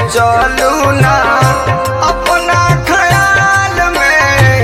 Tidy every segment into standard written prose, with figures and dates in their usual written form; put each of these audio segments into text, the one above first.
सोचलू ना अपना ख्याल में।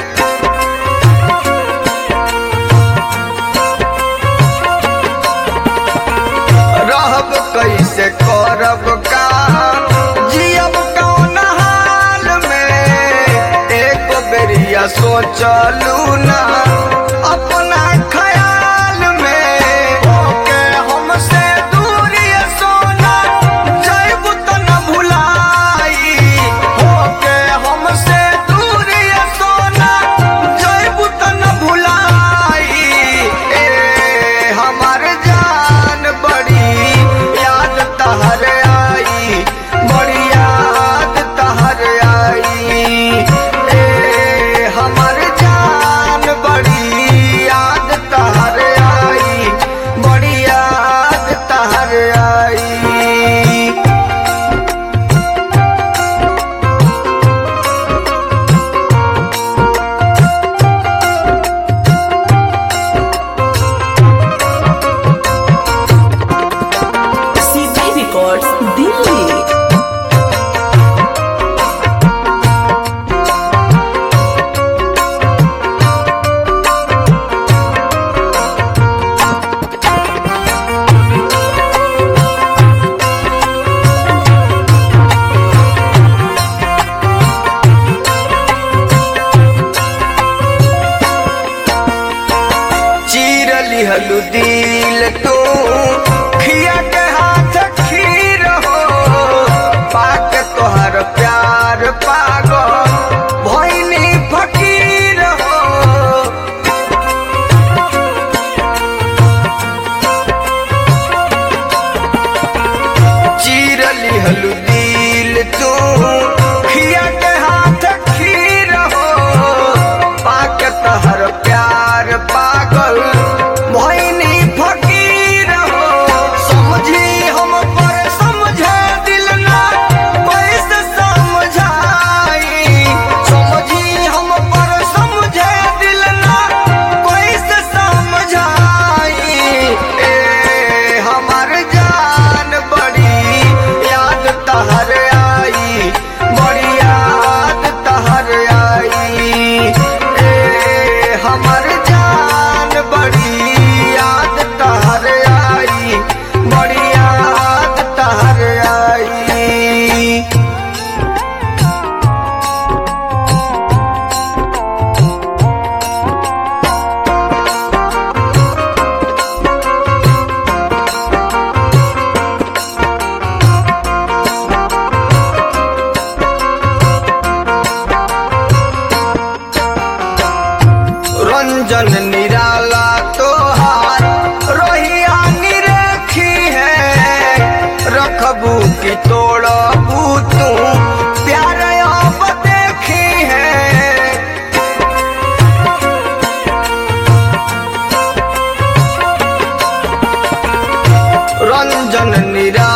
रहब कैसे करब का जियब कौन हाल में। एक बेरिया सोचलू ना अपना ख्याल में। होके हमसे दूरी सोना जैब त न भुलाई। होके हमसे दूरी सोना जैब त न भुलाई। ए हमार जान बड़ी याद तहर आई, बड़ी याद तहर आई। ए हमार जान बड़ी याद तहर आई, बड़ी याद तहर आई। सीधी रिकॉर्ड्स दिल्ली। चीर लिहलू दिल तू खिया के हाथ खीर हो। पाक तोहर प्यार पागल भइनी फकीर हो। चीर लिहलू दिल तू खिया के हाथ खीर हो। पाक तोहर प्यार पागल भइनी फकीर हो। समझी हम पर समझे दिल ना कैसे समझाई। समझी हम पर समझे दिल ना कैसे समझाई। ए हमार जान बड़ी याद तहर आई, बड़ी याद तहर आई। ए हमार जान बड़ी याद तहर आई, बड़ी याद तहर आई। रंजन निराला तोहार रोहिया निरेखी है। रखबू की तोड़बू तू प्यार अब देखी है। रंजन निराला